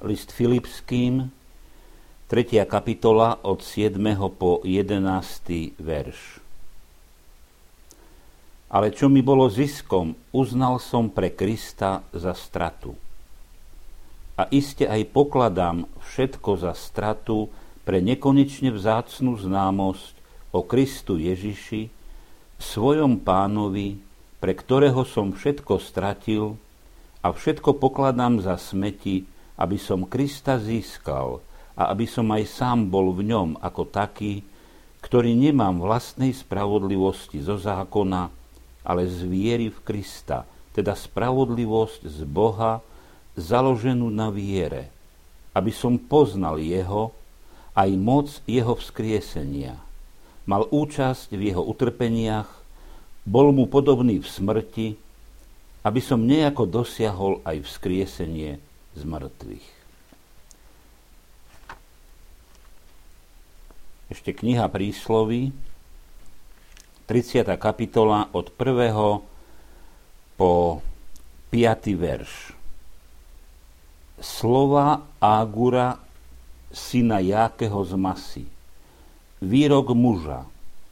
List Filipským, 3. kapitola od 7. po 11. verš. Ale čo mi bolo ziskom, uznal som pre Krista za stratu. A iste aj pokladám všetko za stratu pre nekonečne vzácnu známosť o Kristu Ježiši, svojom Pánovi, pre ktorého som všetko stratil a všetko pokladám za smeti, aby som Krista získal a aby som aj sám bol v ňom ako taký, ktorý nemám vlastnej spravodlivosti zo zákona, ale z viery v Krista, teda spravodlivosť z Boha, založenú na viere, aby som poznal jeho, aj moc jeho vzkriesenia. Mal účasť v jeho utrpeniach, bol mu podobný v smrti, aby som nejako dosiahol aj vzkriesenie z mŕtvych. Ešte kniha Prísloví, 30. kapitola od 1. po 5. verš. Slova Águra, syna Jákeho z Masy. Výrok muža.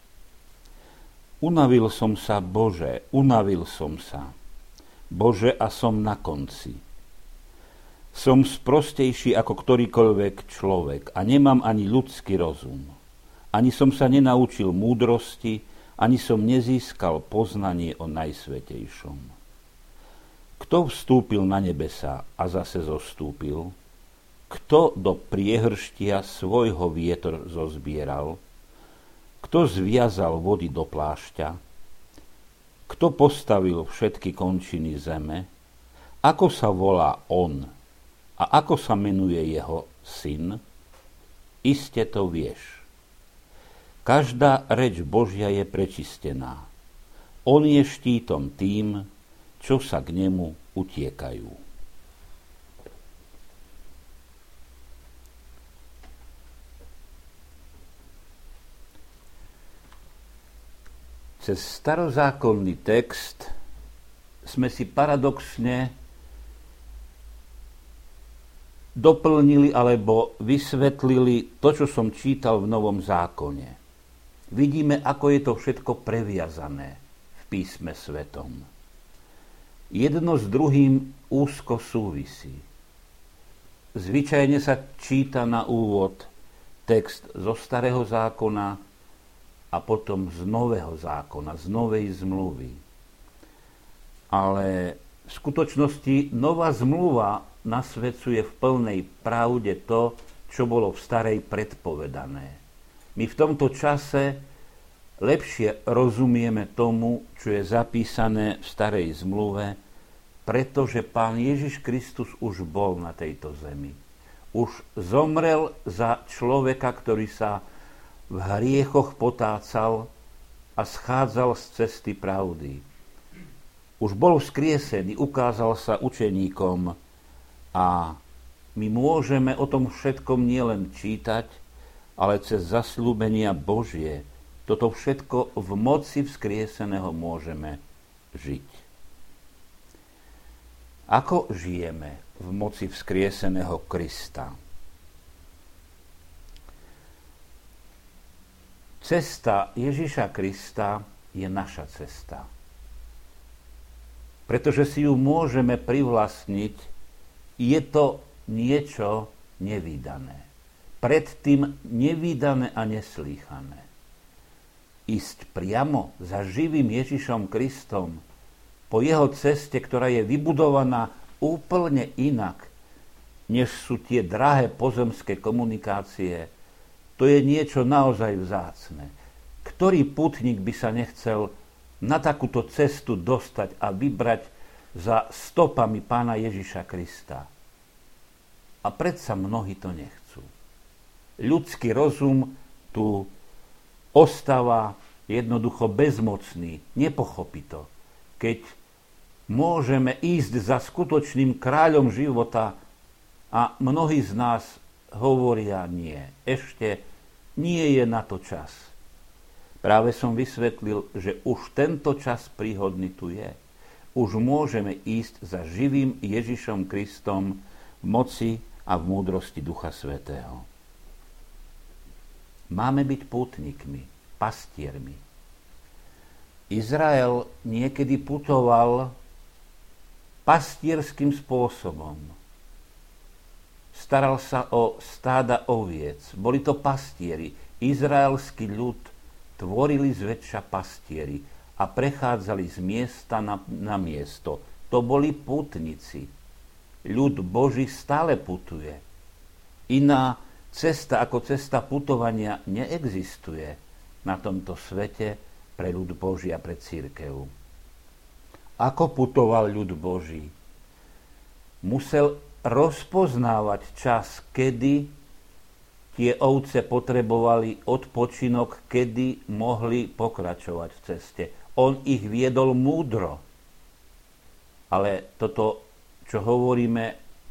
Unavil som sa, Bože, unavil som sa. Bože, a som na konci. Som sprostejší ako ktorýkoľvek človek a nemám ani ľudský rozum. Ani som sa nenaučil múdrosti, ani som nezískal poznanie o Najsvätejšom. Kto vstúpil na nebesá a zase zostúpil? Kto do priehrštia svojho vietor zozbieral? Kto zviazal vody do plášťa? Kto postavil všetky končiny zeme? Ako sa volá on? A ako sa menuje jeho syn? Iste to vieš. Každá reč Božia je prečistená. On je štítom tým, čo sa k nemu utiekajú. Cez starozákonný text sme si paradoxne doplnili alebo vysvetlili to, čo som čítal v Novom zákone. Vidíme, ako je to všetko previazané v písme svetom. Jedno s druhým úzko súvisí. Zvyčajne sa číta na úvod text zo Starého zákona a potom z Nového zákona, z Novej zmluvy. Ale v skutočnosti Nová zmluva nasvedcuje v plnej pravde to, čo bolo v Starej predpovedané. My v tomto čase lepšie rozumieme tomu, čo je zapísané v Starej zmluve, pretože Pán Ježiš Kristus už bol na tejto zemi. Už zomrel za človeka, ktorý sa v hriechoch potácal a schádzal z cesty pravdy. Už bol vzkriesený, ukázal sa učeníkom a my môžeme o tom všetkom nielen čítať, ale cez zasľúbenia Božie toto všetko v moci vzkrieseného môžeme žiť. Ako žijeme v moci vzkrieseného Krista? Cesta Ježiša Krista je naša cesta. Pretože si ju môžeme privlastniť, je to niečo nevídané. Predtým nevídané a neslýchané. Ísť priamo za živým Ježišom Kristom po jeho ceste, ktorá je vybudovaná úplne inak, než sú tie drahé pozemské komunikácie, to je niečo naozaj vzácne. Ktorý putník by sa nechcel na takúto cestu dostať a vybrať za stopami Pána Ježiša Krista? A predsa mnohí to nechcú. Ľudský rozum tu ostáva jednoducho bezmocný, nepochopí to. Keď môžeme ísť za skutočným kráľom života a mnohí z nás hovoria nie. Ešte nie je na to čas. Práve som vysvetlil, že už tento čas príhodný tu je. Už môžeme ísť za živým Ježišom Kristom v moci a v múdrosti Ducha Svätého. Máme byť pútnikmi, pastiermi. Izrael niekedy putoval pastierským spôsobom. Staral sa o stáda oviec. Boli to pastieri. Izraelský ľud tvorili zväčša pastieri a prechádzali z miesta na miesto. To boli pútnici. Ľud Boží stále putuje. Iná cesta ako cesta putovania neexistuje na tomto svete pre ľud Boží a pre cirkev. Ako putoval ľud Boží? Musel rozpoznávať čas, kedy tie ovce potrebovali odpočinok, kedy mohli pokračovať v ceste. On ich viedol múdro. Ale toto, čo hovoríme,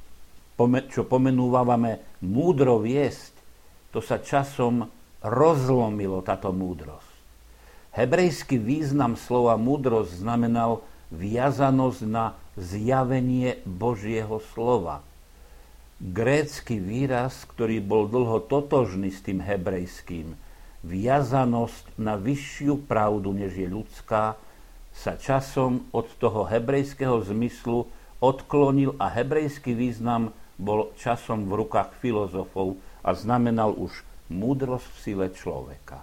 čo pomenúvame múdro viesť, to sa časom rozlomilo, táto múdrosť. Hebrejský význam slova múdrosť znamenal viazanosť na zjavenie Božieho slova. Grécky výraz, ktorý bol dlho totožný s tým hebrejským, viazanosť na vyššiu pravdu, než je ľudská, sa časom od toho hebrejského zmyslu odklonil a hebrejský význam bol časom v rukách filozofov a znamenal už múdrosť v sile človeka.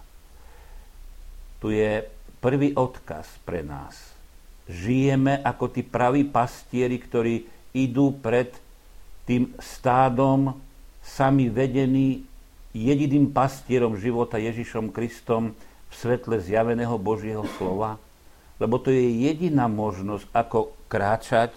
Tu je prvý odkaz pre nás. Žijeme ako tí praví pastieri, ktorí idú pred tým stádom, sami vedení jediným pastierom života Ježišom Kristom v svetle zjaveného Božieho slova. Lebo to je jediná možnosť, ako kráčať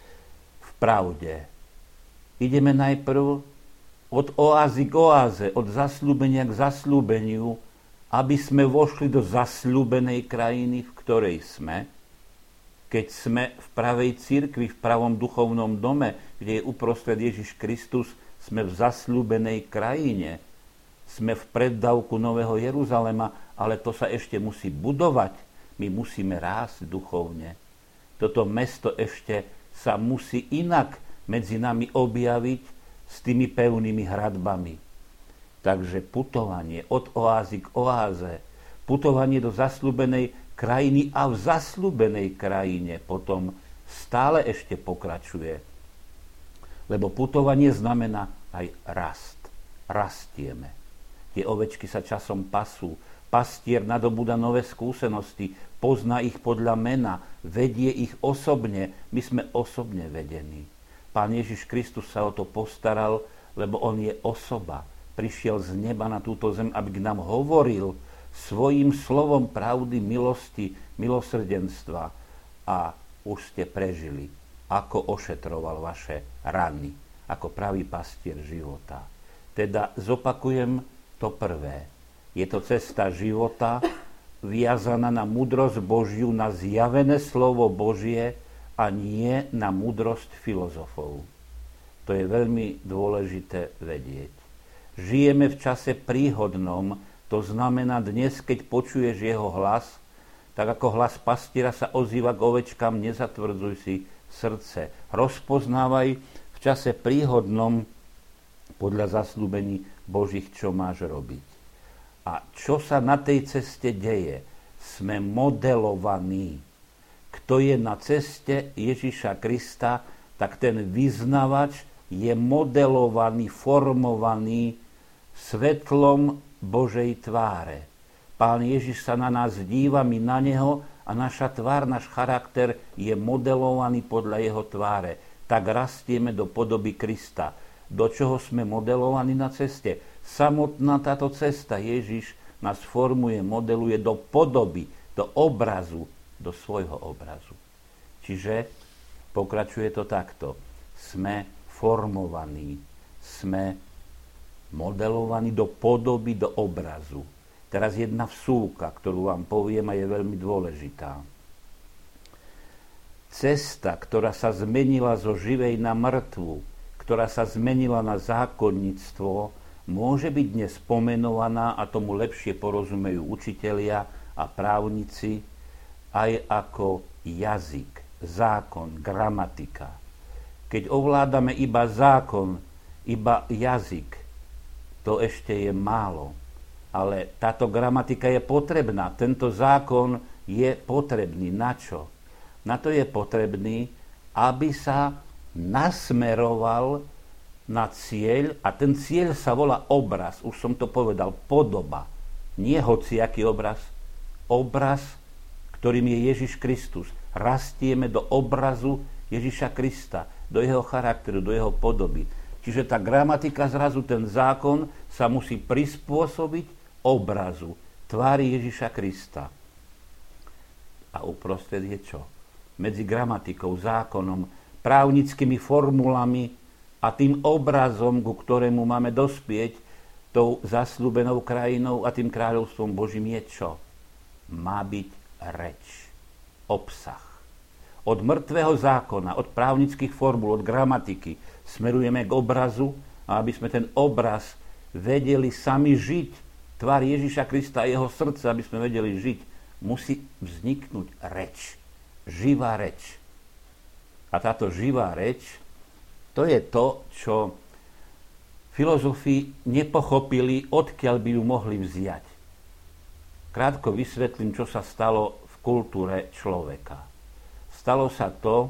v pravde. Ideme najprv od oázy k oáze, od zasľúbenia k zasľúbeniu, aby sme vošli do zasľúbenej krajiny, v ktorej sme. Keď sme v pravej cirkvi, v pravom duchovnom dome, kde je uprostred Ježiš Kristus, sme v zasľúbenej krajine. Sme v preddavku Nového Jeruzalema, ale to sa ešte musí budovať. My musíme rásť duchovne. Toto mesto ešte sa musí inak medzi nami objaviť s tými pevnými hradbami. Takže putovanie od oázy k oáze, putovanie do zasľúbenej krajiny a v zasľúbenej krajine potom stále ešte pokračuje. Lebo putovanie znamená aj rast. Rastieme. Tie ovečky sa časom pasú. Pastier nadobúda nové skúsenosti, pozná ich podľa mena, vedie ich osobne. My sme osobne vedení. Pán Ježiš Kristus sa o to postaral, lebo on je osoba. Prišiel z neba na túto zem, aby k nám hovoril svojím slovom pravdy, milosti, milosrdenstva. A už ste prežili, ako ošetroval vaše rany, ako pravý pastier života. Teda zopakujem to prvé. Je to cesta života, viazaná na múdrosť Božiu, na zjavené slovo Božie a nie na múdrosť filozofov. To je veľmi dôležité vedieť. Žijeme v čase príhodnom, to znamená dnes, keď počuješ jeho hlas, tak ako hlas pastiera sa ozýva k ovečkám, nezatvrdzuj si srdce. Rozpoznávaj v čase príhodnom podľa zasľúbení Božích, čo máš robiť. A čo sa na tej ceste deje? Sme modelovaní. Kto je na ceste Ježiša Krista, tak ten vyznavač je modelovaný, formovaný svetlom Božej tváre. Pán Ježiš sa na nás díva, my na neho a naša tvár, náš charakter je modelovaný podľa jeho tváre. Tak rastieme do podoby Krista. Do čoho sme modelovaní na ceste? Samotná táto cesta Ježiš nás formuje, modeluje do podoby, do obrazu, do svojho obrazu. Čiže pokračuje to takto. Sme formovaní, sme modelovaní do podoby, do obrazu. Teraz jedna vsúka, ktorú vám poviem a je veľmi dôležitá. Cesta, ktorá sa zmenila zo živej na mŕtvu, ktorá sa zmenila na zákonníctvo, môže byť dnes pomenovaná, a tomu lepšie porozumejú učitelia a právnici, aj ako jazyk, zákon, gramatika. Keď ovládame iba zákon, iba jazyk. To ešte je málo. Ale táto gramatika je potrebná. Tento zákon je potrebný. Na čo? Na to je potrebný, aby sa nasmeroval na cieľ, a ten cieľ sa volá obraz. Už som to povedal, podoba. Nie hociaký obraz. Obraz, ktorým je Ježiš Kristus. Rastieme do obrazu Ježiša Krista, do jeho charakteru, do jeho podoby. Čiže tá gramatika zrazu, ten zákon sa musí prispôsobiť obrazu, tvári Ježiša Krista. A uprostred je čo? Medzi gramatikou, zákonom, právnickými formulami a tým obrazom, ku ktorému máme dospieť, tou zasľúbenou krajinou a tým kráľovstvom Božím je čo? Má byť reč, obsah. Od mŕtvého zákona, od právnických formul, od gramatiky smerujeme k obrazu, a aby sme ten obraz vedeli sami žiť, tvár Ježiša Krista a jeho srdce, aby sme vedeli žiť, musí vzniknúť reč, živá reč. A táto živá reč, to je to, čo filozofi nepochopili, odkiaľ by ju mohli vziať. Krátko vysvetlím, čo sa stalo v kultúre človeka. Stalo sa to,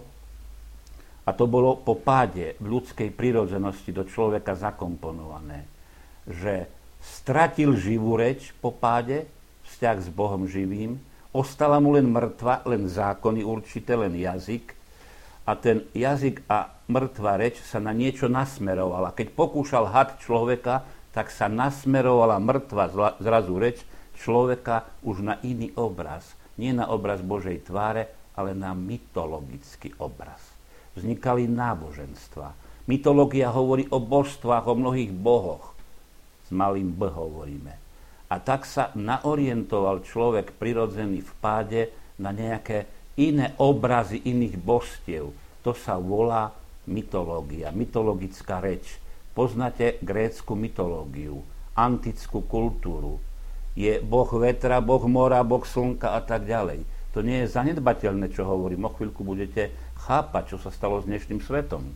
a to bolo po páde v ľudskej prirodzenosti do človeka zakomponované, že stratil živú reč po páde, vzťah s Bohom živým, ostala mu len mŕtva, len zákony určité, len jazyk, a ten jazyk a mŕtva reč sa na niečo nasmerovala. Keď pokúšal had človeka, tak sa nasmerovala mŕtva zrazu reč človeka už na iný obraz. Nie na obraz Božej tváre, ale na mytologický obraz. Vznikali náboženstva. Mytológia hovorí o božstvách, o mnohých bohoch. S malým B hovoríme. A tak sa naorientoval človek prirodzený v páde na nejaké iné obrazy iných božstiev. To sa volá mytológia, mytologická reč. Poznáte grécku mytológiu, antickú kultúru. Je boh vetra, boh mora, boh slnka a tak ďalej. To nie je zanedbateľné, čo hovorím. O chvíľku budete chápať, čo sa stalo s dnešným svetom.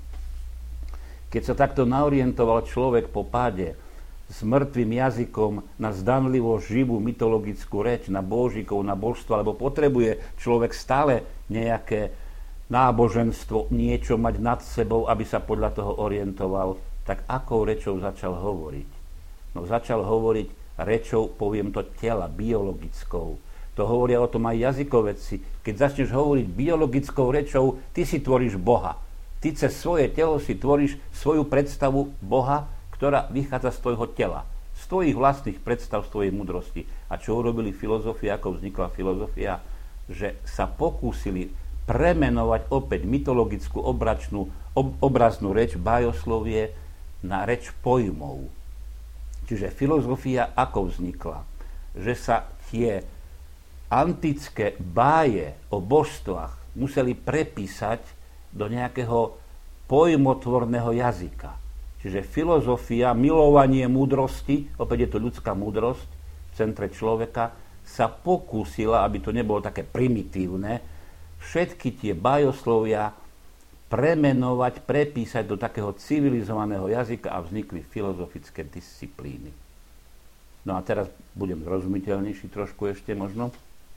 Keď sa takto naorientoval človek po páde s mŕtvým jazykom na zdanlivo živú mytologickú reč, na božíkov, na božstvo, lebo potrebuje človek stále nejaké náboženstvo, niečo mať nad sebou, aby sa podľa toho orientoval, tak akou rečou začal hovoriť? No začal hovoriť rečou, poviem to, tela, biologickou. To hovoria o tom aj jazykovedci. Keď začneš hovoriť biologickou rečou, ty si tvoríš Boha. Ty cez svoje telo si tvoríš svoju predstavu Boha, ktorá vychádza z tvojho tela. Z tvojich vlastných predstav, z tvojej múdrosti. A čo urobili filozofia, ako vznikla filozofia? Že sa pokúsili premenovať opäť mytologickú obraznú reč, bájoslovie, na reč pojmov. Čiže filozofia ako vznikla? Že sa tie antické báje o božstvách museli prepísať do nejakého pojmotvorného jazyka. Čiže filozofia, milovanie múdrosti, opäť je to ľudská múdrosť v centre človeka, sa pokúsila, aby to nebolo také primitívne, všetky tie bájoslovia premenovať, prepísať do takého civilizovaného jazyka a vznikli filozofické disciplíny. No a teraz budem zrozumiteľnejší trošku ešte možno.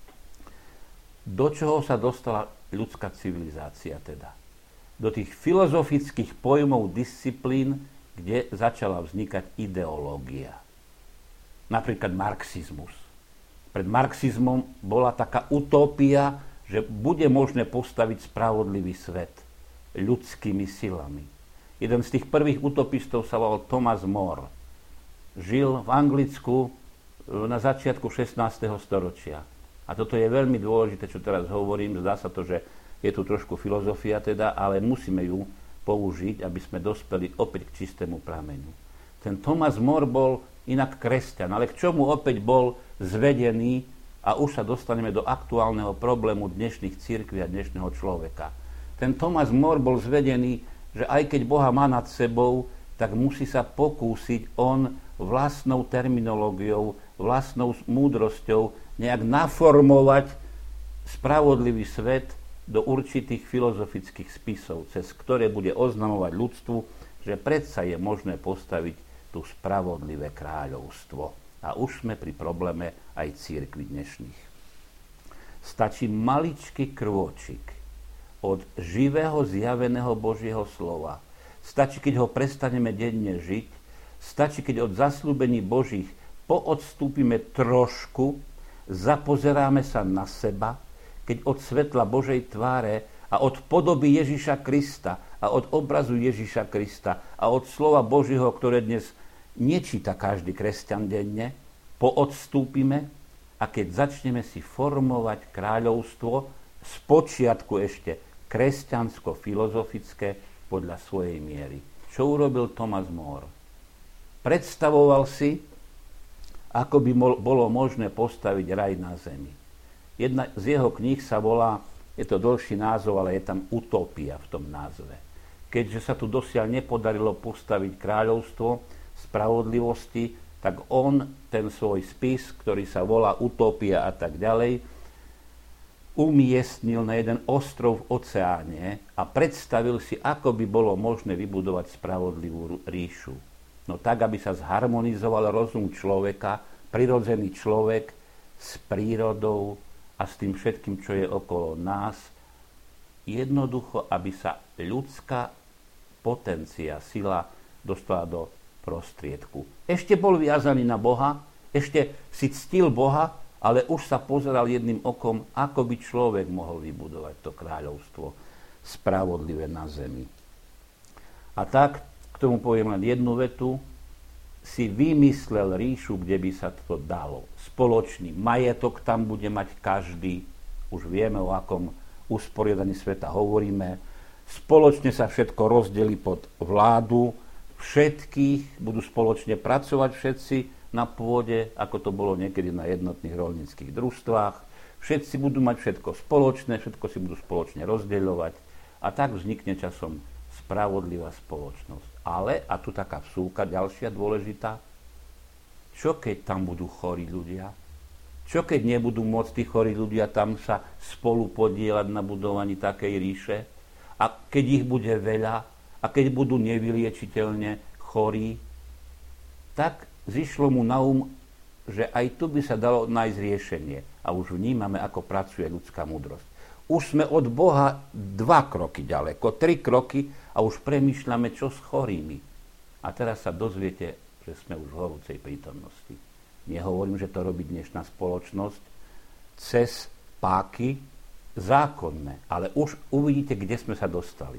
Do čoho sa dostala ľudská civilizácia teda? Do tých filozofických pojmov disciplín, kde začala vznikať ideológia. Napríklad marxizmus. Pred marxizmom bola taká utópia, že bude možné postaviť spravodlivý svet ľudskými silami. Jeden z tých prvých utopistov sa volal Thomas More. Žil v Anglicku na začiatku 16. storočia. A toto je veľmi dôležité, čo teraz hovorím. Zdá sa to, že je tu trošku filozofia teda, ale musíme ju použiť, aby sme dospeli opäť k čistému prameňu. Ten Thomas More bol inak kresťan, ale k čomu opäť bol zvedený, a už sa dostaneme do aktuálneho problému dnešných cirkví a dnešného človeka. Ten Thomas More bol zvedený, že aj keď Boha má nad sebou, tak musí sa pokúsiť on vlastnou terminológiou, vlastnou múdrosťou nejak naformovať spravodlivý svet do určitých filozofických spisov, cez ktoré bude oznamovať ľudstvu, že predsa je možné postaviť tu spravodlivé kráľovstvo. A už sme pri probléme aj cirkvi dnešných. Stačí maličký krôčik od živého zjaveného Božieho slova. Stačí, keď ho prestaneme denne žiť. Stačí, keď od zasľúbení Božích poodstúpime trošku, zapozeráme sa na seba, keď od svetla Božej tváre a od podoby Ježiša Krista a od obrazu Ježiša Krista a od slova Božieho, ktoré dnes nečíta každý kresťan denne, poodstúpime a keď začneme si formovať kráľovstvo z počiatku ešte kresťansko-filozofické podľa svojej miery. Čo urobil Thomas More? Predstavoval si, ako by bolo možné postaviť raj na zemi. Jedna z jeho kníh sa volá, je to dlhší názov, ale je tam utopia v tom názve. Keďže sa tu dosiaľ nepodarilo postaviť kráľovstvo spravodlivosti, tak on ten svoj spis, ktorý sa volá Utopia a tak ďalej, umiestnil na jeden ostrov v oceáne a predstavil si, ako by bolo možné vybudovať spravodlivú ríšu. No tak, aby sa zharmonizoval rozum človeka, prirodzený človek s prírodou a s tým všetkým, čo je okolo nás. Jednoducho, aby sa ľudská potencia, sila dostala do prostriedku. Ešte bol viazaný na Boha, ešte si ctil Boha, ale už sa pozeral jedným okom, ako by človek mohol vybudovať to kráľovstvo spravodlivé na zemi. A tak, k tomu poviem len jednu vetu, si vymyslel ríšu, kde by sa to dalo. Spoločný majetok tam bude mať každý, už vieme, o akom usporiadaní sveta hovoríme. Spoločne sa všetko rozdelí pod vládu všetkých, budú spoločne pracovať všetci na pôde, ako to bolo niekedy na jednotných roľníckych družstvách. Všetci budú mať všetko spoločné, všetko si budú spoločne rozdeľovať a tak vznikne časom spravodlivá spoločnosť. Ale, a tu taká vsúka ďalšia dôležitá, čo keď tam budú chorí ľudia? Čo keď nebudú môcť tí chorí ľudia tam sa spolu podieľať na budovaní takej ríše? A keď ich bude veľa, a keď budú nevyliečiteľne chorí, tak zišlo mu na že aj tu by sa dalo nájsť riešenie. A už vnímame, ako pracuje ľudská múdrosť. Už sme od Boha 2 kroky ďaleko, 3 kroky a už premýšľame, čo s chorými. A teraz sa dozviete, že sme už v horúcej prítomnosti. Nehovorím, že to robí dnešná spoločnosť cez páky zákonné, ale už uvidíte, kde sme sa dostali.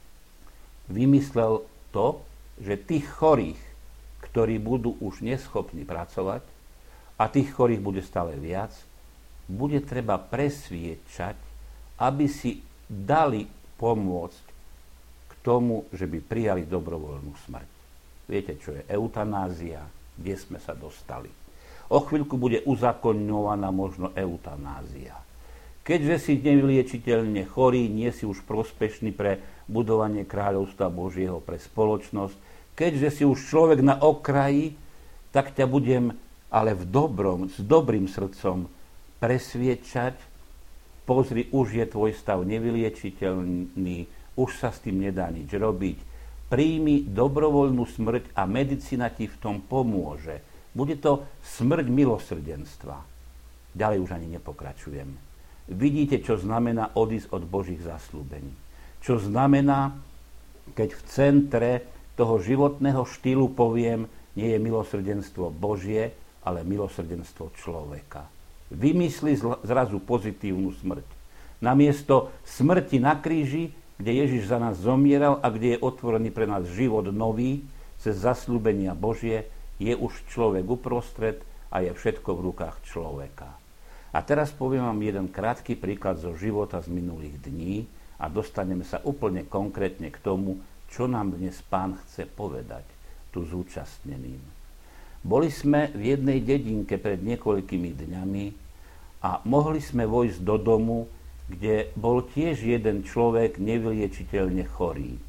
Vymyslel to, že tých chorých, ktorí budú už neschopní pracovať a tých chorých bude stále viac, bude treba presviedčať, aby si dali pomôcť k tomu, že by prijali dobrovoľnú smrť. Viete, čo je eutanázia? Kde sme sa dostali? O chvíľku bude uzakoňovaná možno eutanázia. Keďže si nevyliečiteľne chorý, nie si už prospešný pre budovanie kráľovstva Božieho, pre spoločnosť, keďže si už človek na okraji, tak ťa budem ale s dobrým srdcom presviedčať. Pozri, už je tvoj stav nevyliečiteľný, už sa s tým nedá nič robiť. Príjmi dobrovoľnú smrť a medicína ti v tom pomôže. Bude to smrť milosrdenstva. Ďalej už ani nepokračujem. Vidíte, čo znamená odísť od Božích zasľúbení. Čo znamená, keď v centre toho životného štýlu poviem, nie je milosrdenstvo Božie, ale milosrdenstvo človeka. Vymyslí zrazu pozitívnu smrť. Namiesto smrti na kríži, kde Ježiš za nás zomieral a kde je otvorený pre nás život nový, cez zasľúbenia Božie, je už človek uprostred a je všetko v rukách človeka. A teraz poviem vám jeden krátky príklad zo života z minulých dní a dostaneme sa úplne konkrétne k tomu, čo nám dnes Pán chce povedať tu zúčastneným. Boli sme v jednej dedinke pred niekoľkými dňami a mohli sme vojsť do domu, kde bol tiež jeden človek nevyliečiteľne chorý.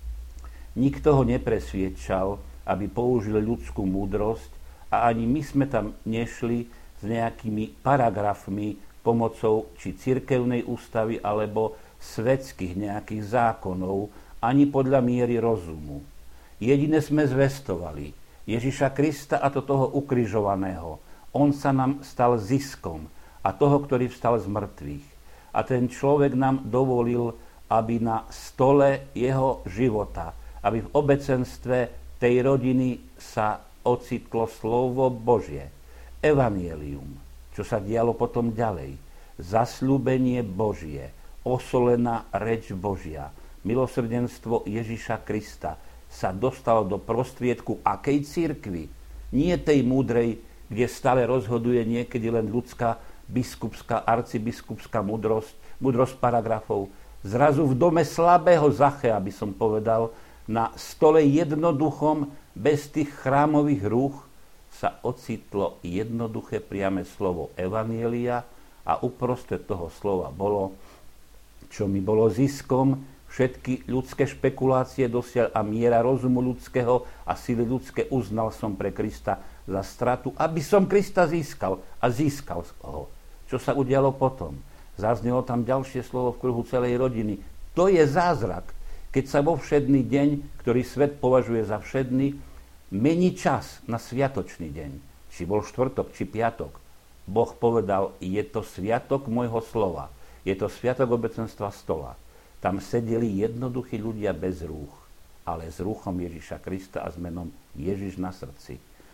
Nikto ho nepresviedčal, aby použil ľudskú múdrosť a ani my sme tam nešli s nejakými paragrafmi pomocou či cirkevnej ústavy alebo svetských nejakých zákonov, ani podľa miery rozumu. Jediné sme zvestovali Ježiša Krista, a to toho ukrižovaného. On sa nám stal ziskom a toho, ktorý vstal z mŕtvych. A ten človek nám dovolil, aby na stole jeho života, aby v obecenstve tej rodiny sa ocitlo slovo Božie, evanjelium, čo sa dialo potom ďalej, zasľúbenie Božie, osolená reč Božia, milosrdenstvo Ježiša Krista sa dostalo do prostriedku akej cirkvi? Nie tej múdrej, kde stále rozhoduje niekedy len ľudská biskupská, arcibiskupská múdrosť paragrafov. Zrazu v dome slabého Zachea, by som povedal, na stole jednoduchom, bez tých chrámových rúch, sa ocitlo jednoduché priame slovo evanjelia a uprostred toho slova bolo, čo mi bolo ziskom, všetky ľudské špekulácie dosiaľ a miera rozumu ľudského a síly ľudské uznal som pre Krista za stratu, aby som Krista získal a získal ho. Čo sa udialo potom? Zaznelo tam ďalšie slovo v kruhu celej rodiny. To je zázrak, keď sa vo všedný deň, ktorý svet považuje za všedný, mení čas na sviatočný deň. Či bol štvrtok, či piatok. Boh povedal, je to sviatok môjho slova. Je to sviatok obecenstva stola. Tam sedeli jednoduchí ľudia bez rúch, ale s rúchom Ježiša Krista a s menom Ježiš na srdci.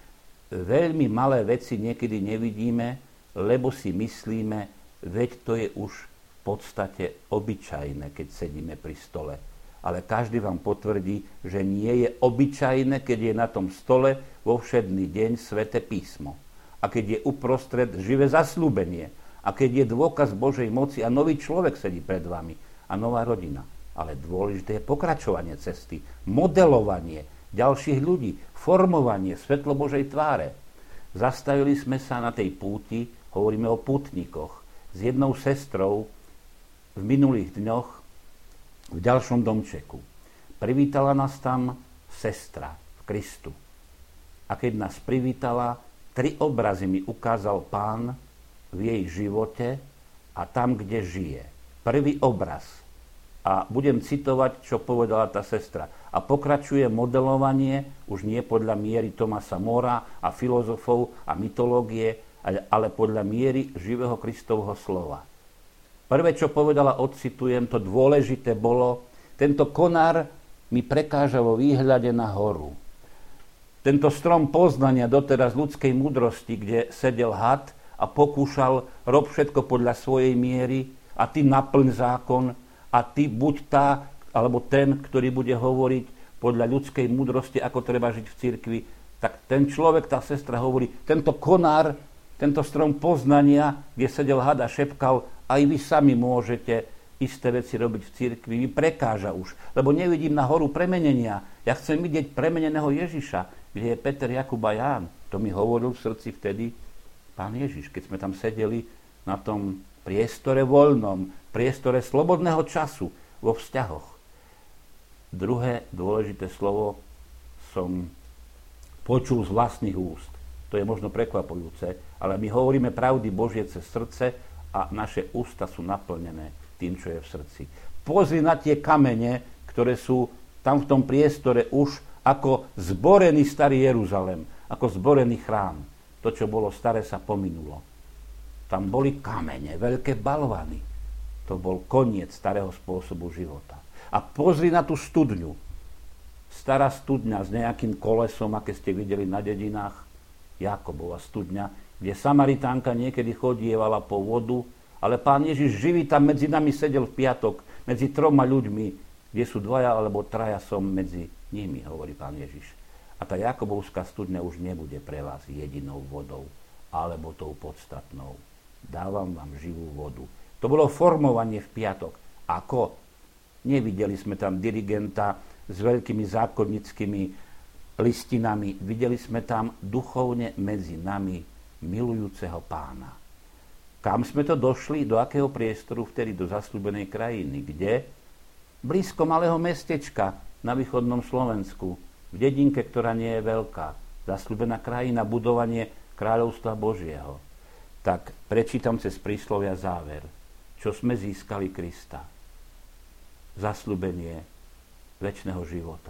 Veľmi malé veci niekedy nevidíme, lebo si myslíme, veď to je už v podstate obyčajné, keď sedíme pri stole. Ale každý vám potvrdí, že nie je obyčajné, keď je na tom stole vo všedný deň sväté písmo. A keď je uprostred živé zasľúbenie. A keď je dôkaz Božej moci a nový človek sedí pred vami a nová rodina. Ale dôležité je pokračovanie cesty, modelovanie ďalších ľudí, formovanie svetlo Božej tváre. Zastavili sme sa na tej púti, hovoríme o pútnikoch, s jednou sestrou v minulých dňoch v ďalšom domčeku. Privítala nás tam sestra v Kristu. A keď nás privítala, 3 obrazy mi ukázal Pán v jej živote a tam, kde žije. Prvý obraz. A budem citovať, čo povedala tá sestra. A pokračuje modelovanie, už nie podľa miery Thomasa Mora a filozofov a mytológie, ale podľa miery živého Kristovho slova. Prvé, čo povedala, odcitujem, to dôležité bolo, tento konár mi prekáža vo výhľade na horu. Tento strom poznania doteraz ľudskej múdrosti, kde sedel had a pokúšal, rob všetko podľa svojej miery a ty naplň zákon a ty buď tá, alebo ten, ktorý bude hovoriť podľa ľudskej múdrosti, ako treba žiť v cirkvi, tak ten človek, tá sestra hovorí, tento konár, tento strom poznania, kde sedel had a šepkal, aj vy sami môžete isté veci robiť v cirkvi, mi prekáža už, lebo nevidím na horu premenenia. Ja chcem vidieť premeneného Ježiša, kde je Peter, Jakub a Ján. To mi hovoril v srdci vtedy Pán Ježiš, keď sme tam sedeli na tom priestore voľnom, priestore slobodného času vo vzťahoch. Druhé dôležité slovo som počul z vlastných úst. To je možno prekvapujúce, ale my hovoríme pravdy Božie cez srdce a naše ústa sú naplnené tým, čo je v srdci. Pozri na tie kamene, ktoré sú tam v tom priestore už ako zborený starý Jeruzalem, ako zborený chrám. To, čo bolo staré, sa pominulo. Tam boli kamene, veľké balvany. To bol koniec starého spôsobu života. A pozri na tú studňu. Stará studňa s nejakým kolesom, aké ste videli na dedinách, Jakobova studňa, kde Samaritánka niekedy chodievala po vodu, ale Pán Ježiš živý tam medzi nami sedel v piatok, medzi 3 ľuďmi, kde sú 2 alebo 3 som medzi nimi, hovorí Pán Ježiš. A tá Jakobovská studňa už nebude pre vás jedinou vodou, alebo tou podstatnou. Dávam vám živú vodu. To bolo formovanie v piatok. Ako? Nevideli sme tam dirigenta s veľkými zákonnickými listinami. Videli sme tam duchovne medzi nami milujúceho Pána. Kam sme to došli? Do akého priestoru? Vtedy do zasľúbenej krajiny. Kde? Blízko malého mestečka na východnom Slovensku. V dedinke, ktorá nie je veľká. Zasľúbená krajina, budovanie kráľovstva Božieho. Tak prečítam cez príslovia záver. Čo sme získali Krista? Zasľúbenie večného života,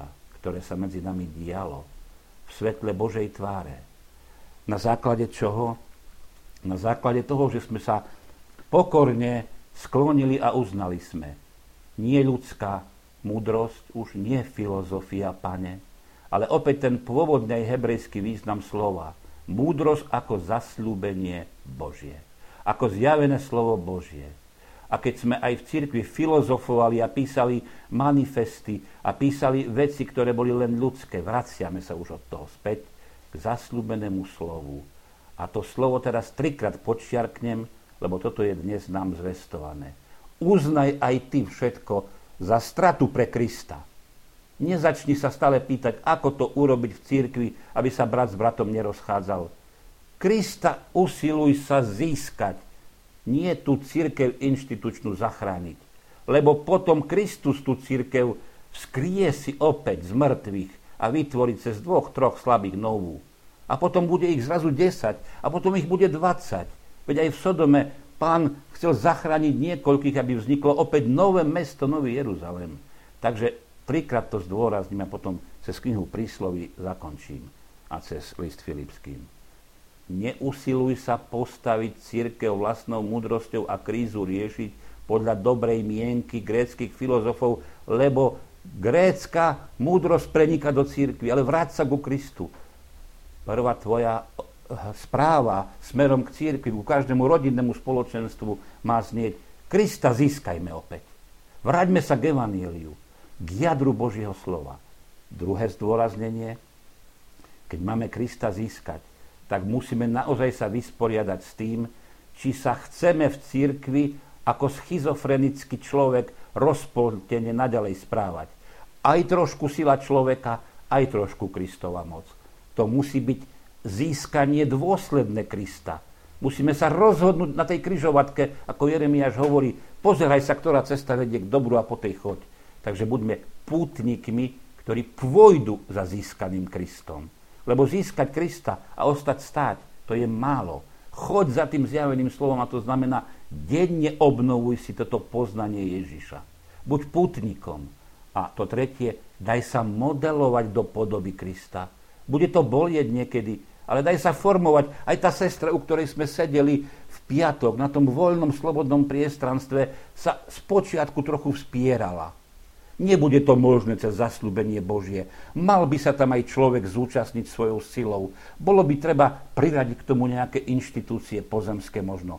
ktoré sa medzi nami dialo v svetle Božej tváre. Na základe čoho? Na základe toho, že sme sa pokorne sklonili a uznali sme. Nie ľudská múdrosť, už nie filozofia, Pane, ale opäť ten pôvodný hebrejský význam slova. Múdrosť ako zasľúbenie Božie. Ako zjavené slovo Božie. A keď sme aj v cirkvi filozofovali a písali manifesty a písali veci, ktoré boli len ľudské, vraciame sa už od toho späť k zasľúbenému slovu. A to slovo teraz 3-krát podčiarknem, lebo toto je dnes nám zvestované. Uznaj aj ty všetko za stratu pre Krista. Nezačni sa stále pýtať, ako to urobiť v cirkvi, aby sa brat s bratom nerozchádzal. Krista usiluj sa získať, nie tú cirkev inštitučnú zachrániť. Lebo potom Kristus tú cirkev vzkriesi opäť z mŕtvych a vytvorí cez 2-3 slabých novú. A potom bude ich zrazu 10 a potom ich bude 20. Veď aj v Sodome Pán chcel zachrániť niekoľkých, aby vzniklo opäť nové mesto, Nový Jeruzalém. Takže 3-krát to zdôrazním a potom cez knihu Prísloví zakončím a cez list Filipským. Neusiluj sa postaviť cirkev vlastnou múdrosťou a krízu riešiť podľa dobrej mienky gréckych filozofov, lebo grécka múdrosť prenika do cirkvi, ale vráť sa ku Kristu. Prvá tvoja správa smerom k cirkvi, ku každému rodinnému spoločenstvu má znieť: Krista získajme opäť. Vráťme sa k evanjeliu, k jadru Božieho slova. Druhé zdôraznenie: keď máme Krista získať, tak musíme naozaj sa vysporiadať s tým, či sa chceme v cirkvi ako schizofrenický človek rozpoltene naďalej správať. Aj trošku sila človeka, aj trošku Kristova moc. To musí byť získanie dôsledné Krista. Musíme sa rozhodnúť na tej križovatke, ako Jeremiáš hovorí: pozeraj sa, ktorá cesta vedie k dobru a po tej choď. Takže buďme pútnikmi, ktorí pôjdu za získaným Kristom. Lebo získať Krista a ostať stáť, to je málo. Choď za tým zjaveným slovom, a to znamená, denne obnovuj si toto poznanie Ježiša. Buď pútnikom. A to tretie, daj sa modelovať do podoby Krista. Bude to bolieť niekedy, ale daj sa formovať. Aj tá sestra, u ktorej sme sedeli v piatok, na tom voľnom, slobodnom priestranstve, sa spočiatku trochu vspierala. Nebude to možné cez zasľúbenie Božie. Mal by sa tam aj človek zúčastniť svojou silou. Bolo by treba priradiť k tomu nejaké inštitúcie pozemské možno.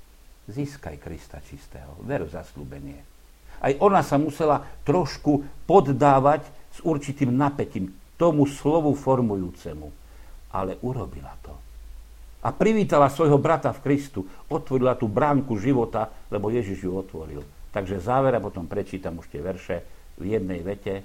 Získaj Krista čistého. Ver v zasľúbenie. Aj ona sa musela trošku poddávať s určitým napätím tomu slovu formujúcemu. Ale urobila to. A privítala svojho brata v Kristu. Otvorila tú bránku života, lebo Ježiš ju otvoril. Takže záver, a potom prečítam už tie verše v jednej vete.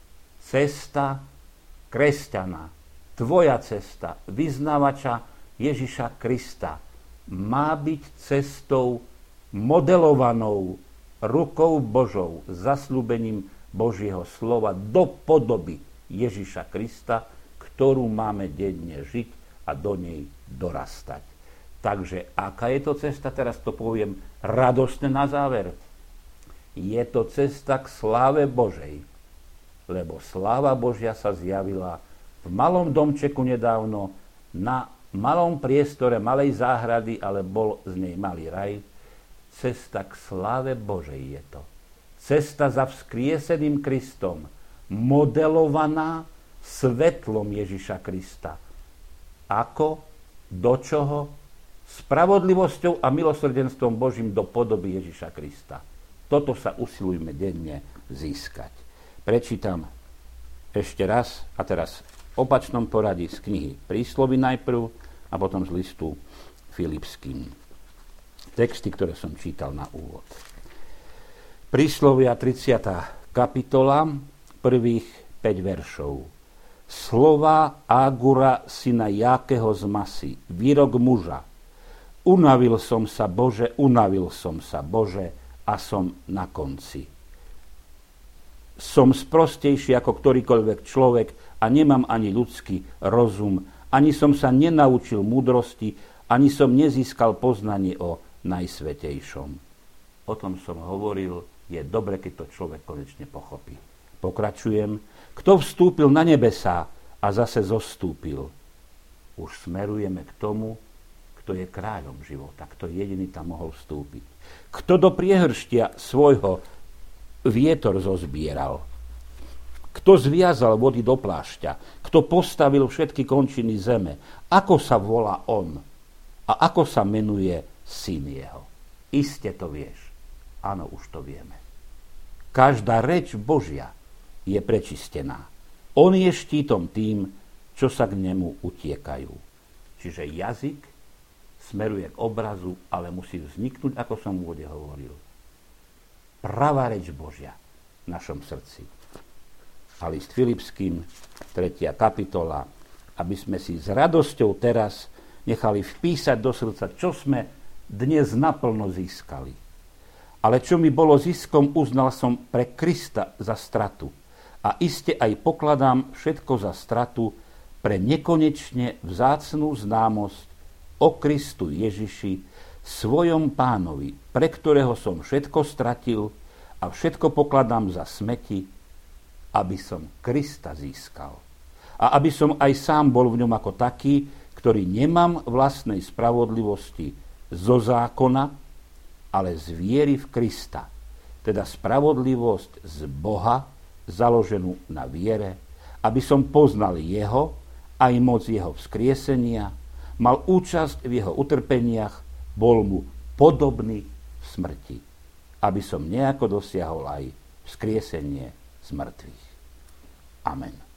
Cesta kresťana, tvoja cesta, vyznávača Ježiša Krista, má byť cestou modelovanou rukou Božou, zasľúbením Božieho slova do podoby Ježiša Krista, ktorú máme denne žiť a do nej dorastať. Takže aká je to cesta? Teraz to poviem radostne na záver. Je to cesta k sláve Božej, lebo sláva Božia sa zjavila v malom domčeku nedávno, na malom priestore malej záhrady, ale bol z nej malý raj. Cesta k sláve Božej je to. Cesta za vzkrieseným Kristom, modelovaná svetlom Ježiša Krista. Ako? Do čoho? Spravodlivosťou a milosrdenstvom Božím do podoby Ježiša Krista. Toto sa usilujme denne získať. Prečítam ešte raz, a teraz v opačnom poradí, z knihy Príslovy najprv a potom z listu Filipským. Texty, ktoré som čítal na úvod. Príslovia 30. kapitola, prvých 5 veršov. Slova Águra syna Jákeho z Masy, výrok muža. Unavil som sa, Bože, a som na konci. Som sprostejší ako ktorýkoľvek človek a nemám ani ľudský rozum, ani som sa nenaučil múdrosti, ani som nezískal poznanie o Najsvätejšom. O tom som hovoril, je dobre, keď to človek konečne pochopí. Pokračujem. Kto vstúpil na nebesá a zase zostúpil. Už smerujeme k tomu, kto je kráľom života, kto jediný tam mohol vstúpiť. Kto do priehrštia svojho vietor zozbieral. Kto zviazal vody do plášťa, kto postavil všetky končiny zeme, ako sa volá on a ako sa menuje syn jeho. Iste to vieš. Áno, už to vieme. Každá reč Božia je prečistená. On je štítom tým, čo sa k nemu utiekajú. Čiže jazyk smeruje k obrazu, ale musí vzniknúť, ako som v úvode hovoril. Pravá reč Božia v našom srdci. A list Filipským, 3. kapitola, aby sme si s radosťou teraz nechali vpísať do srdca, čo sme dnes naplno získali. Ale čo mi bolo ziskom, uznal som pre Krista za stratu. A iste aj pokladám všetko za stratu pre nekonečne vzácnú známosť o Kristu Ježiši, svojom Pánovi, pre ktorého som všetko stratil a všetko pokladám za smeti, aby som Krista získal. A aby som aj sám bol v ňom ako taký, ktorý nemám vlastnej spravodlivosti zo zákona, ale z viery v Krista. Teda spravodlivosť z Boha, založenú na viere, aby som poznal jeho, aj moc jeho vzkriesenia, mal účasť v jeho utrpeniach, bol mu podobný v smrti, aby som nejako dosiahol aj vzkriesenie z mŕtvych. Amen.